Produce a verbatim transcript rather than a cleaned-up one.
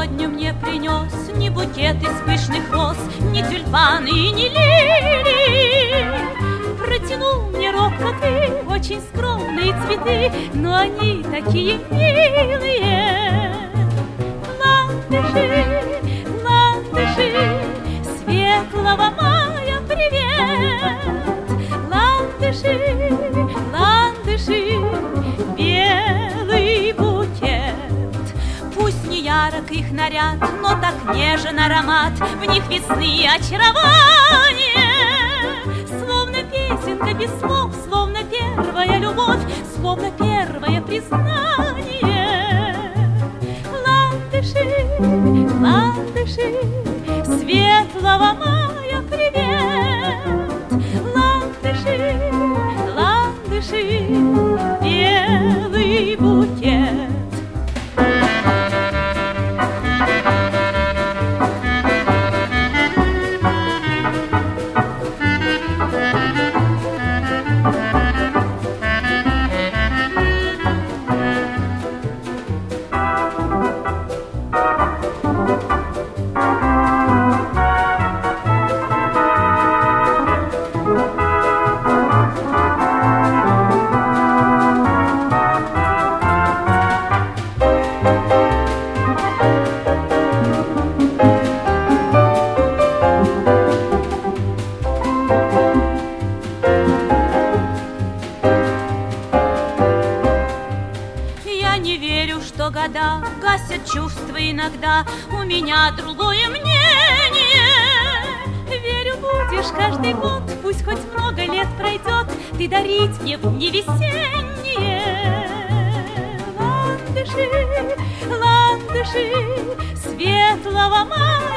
сегодня мне принес ни букет из пышных роз, ни тюльпаны и ни лилии. Протянул мне робко-ты очень скромные цветы, но они такие милые. Ландыши, ландыши, светлого мая привет. Ландыши, ландыши, белый букет. Пусть не ярок их наряд, но так нежен аромат, в них весны очарование. Словно песенка без слов, словно первая любовь, словно первое признание. Ландыши, ландыши, светлого мая привет. Ландыши, ландыши, белый букет. Года гасят чувства иногда, у меня другое мнение. Верю, будешь каждый год, пусть хоть много лет пройдет, ты дарить мне в дни весенние. Ландыши, ландыши, светлого мая